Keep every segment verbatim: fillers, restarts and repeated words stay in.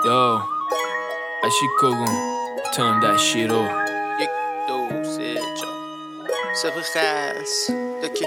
Yo, Ashikogun, turn that shit off. یک دو سه چهار صفر خس دکی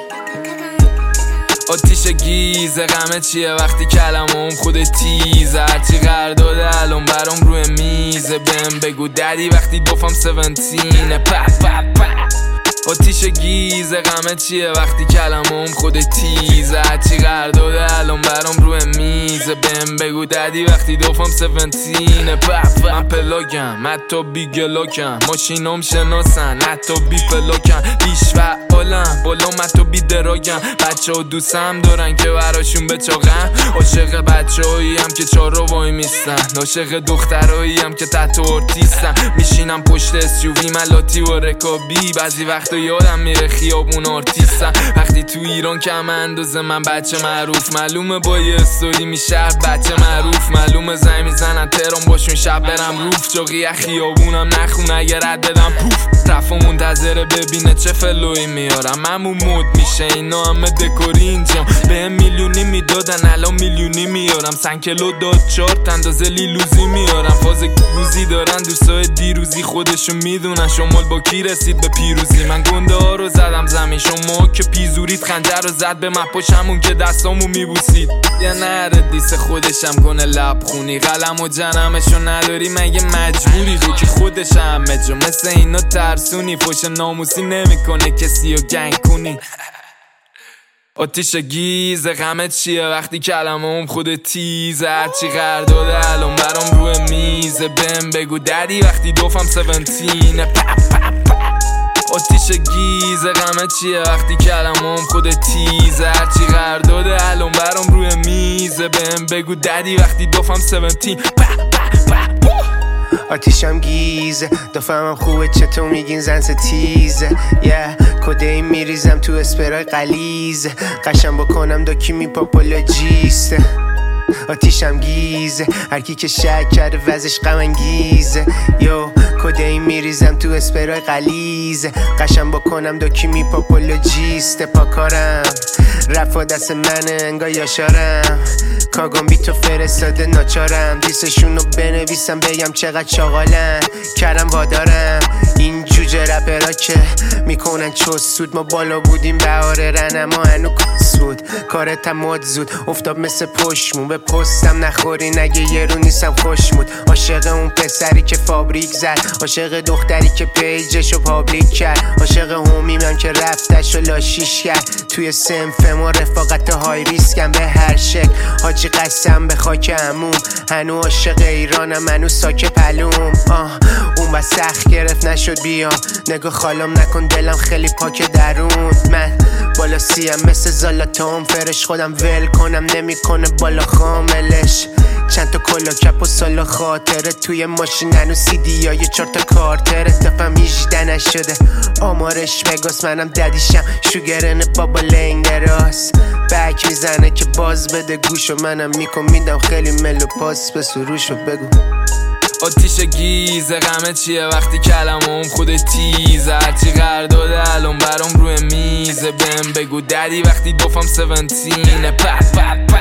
آتیش گیزه غمه چیه وقتی کلمم خود تیزه هرچی قرار داده الان برام روی میزه بهم بگو ددی وقتی دوفم سونتینه پا پا پا آتیش گیزه غمه چیه وقتی کلمم خود تیزه هرچی قرار داده الان برام روی میزه بهم بگو ددی وقتی دوفم سونتینه پا پا من پلاکم حتی بی گلاکم ماشینام شناسن حتی بی پلاکم بیش فعالم بالا حتی بی دراگم بچه ها دوستم دارن که براشون بچاقم عاشق بچه هایی هم که چار رو وای میستن عاشق دخترهایی هم که تحت ارتیستن میشینم پشت اسیووی ملاتی و رکابی بعضی وقتا یادم میره خیابون آرتیستن وقتی تو ایران کم اندازه من بچه معروف معلومه با یه استوری میشه بچه معروف معلومه زنگ میزنن تهران باشون شب برم روف جاقی خیابونم نخون اگه رد بدم پوف رفا منتظره ببینه چه فلوی میارم همون مود میشه اینا همه دکوری اینجام به میلیونی میدادن الان میلیونی میارم سنکلو داد چارت اندازه لیلوزی میارم فاز گوزی دارن دوستای دیروزی خودشون میدونن شمال با کی رسید به پیروزی من گنده ها رو زدم زمین شما که پیزورید خنجر رو زد به مپاش همون که دستامو میبوسید یه نره دیس خودشم کنه لب خونی قلم و جنمشو نداری مگه مجبوری رو که خودش همه جا مثل اینا ترسونی فوش ناموسی نمیکنه کسی رو گنگ کنی آتیش گیزه غمه چیه وقتی کلمم خود تیزه هرچی قرار داده الان برام روی میزه بهم بگو ددی وقتی دوفم سونتینه پا پا پا آتیش گیزه غمه چیه وقتی کلمم خود تیزه هرچی قرار داده الان برام روی میزه بهم بگو ددی وقتی دوفم سونتین پا پا پا آتیشم گیزه دفعم خوبه چطور میگین زن ستیزه یه کده این میریزم تو اسپرای قلیزه قشم بکنم داکی میپاپولاجیسته آتیشم گیزه هرکی که شک کرده وزش غم انگیزه یو کده این میریزم تو اسپرای قلیزه قشم بکنم داکی میپاپولاجیسته پاکارم رفا دست منه انگا یاشارم کاغام بی تو فرستاده ناچارم دیسشون رو بنویسم بگم چقدر چاقالن کردم وادارم این جوجه رپرا که میکنن چوز سود ما بالا بودیم بهاره رن اما هنو سود کارت هم مد زود افتاب مثل پشمون به پستم نخوری نگه یه رو نیستم خوشمود عاشق اون پسری که فابریک زد عاشق دختری که پیجشو پابلیک کرد عاشق همیمم که رفتش و لاشیش کرد توی سنف ما رفاقت های ریسکم به هر شکل حاجی قسم به خاک عموم هنو عاشق ایرانم هنو ساک پلوم آه اون با سخت گرفت نشد بیام نگاه خالم نکن دلم خیلی پاک درون من بالا سیم مثل زالاتام فرش خودم ول کنم نمیکنه بالا خاملش چند تا کلا کپ و سالا خاطره توی ماشین هنو سی دی های چار تا کارتره دفعم هیجده نشده آمارش مگاس منم ددیشم شوگرن بابا لنگ دراز بک میزنه که باز بده گوشو منم میکن میدم خیلی ملو پاس به سروشو بگو آتیش گیزه غمه چیه وقتی کلمم خود تیزه هرچی قرار داده الان برام روی میزه بهم بگو ددی وقتی دوفم سونتینه پا پا پا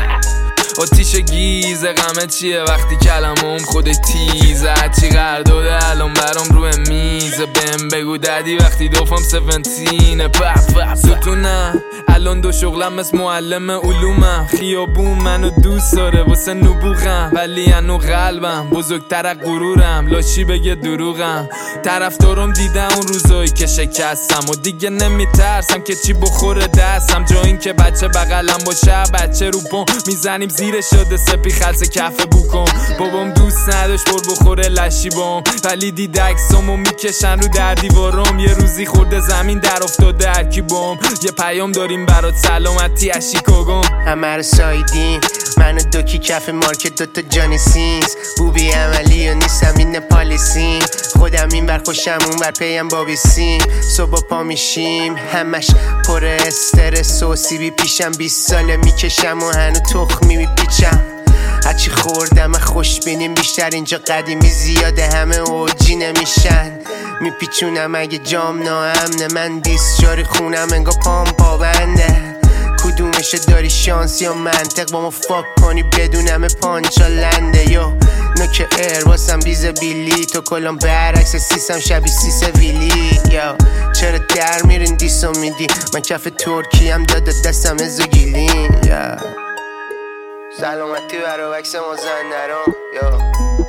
آتیش گیزه غمه چیه وقتی کلمم خود تیزه هرچی قرار داده الان برام روی میزه بهم بگو ددی وقتی دوفم سونتینه پا پا ستونم الان دو شغلم مثل معلم علومم خیابون منو دوست داره واسه نبوغم ولی هنو قلبم بزرگتر از غرورم لاشی بگه دروغم طرفدارم دیدم اون روزایی که شکستم و دیگه نمیترسم که چی بخوره دستم جا این که بچه بغلم باشه بچه رو پام میزنیم زیر شده سپی خلص کف بوکم بابام دوست نداشت بر بخوره لشی بام ولی دید عکسامو میکشن رو در دیوارم یه روزی خورده زمین در افتاده هرکی بام یه پیام داریم برات سلامتی از شیکاگو همه رو سایدیم من و دوکی کف مارکت دوتا جانی سینز بوبی عملی و نیستم این پالیسیم خودم این بر خوشم اون بر پیم بابی سیم صبح پا میشیم همش پر استرس و سیبی پیشم بیست ساله میکشم و هنو تخمی میپیچم هرچی خوردم خوش بینیم بیشتر اینجا قدیمی زیاده همه اوجی نمیشن میپیچونم اگه جام ناامنه من بیست جاری خونم انگا پام پابنده کدومشه داری شانس یا منطق با ما فاک کنی بدون همه پانچالنده یو اینو که ایر واسم بیز بیلی، تو کلام برعکس سیسم شبیه سیس ویلی. یا چرا در میرین دیسو میدی، من کف ترکی هم داده دستم ازوگیلین. یا سلامتی برا وکس مازندران. یا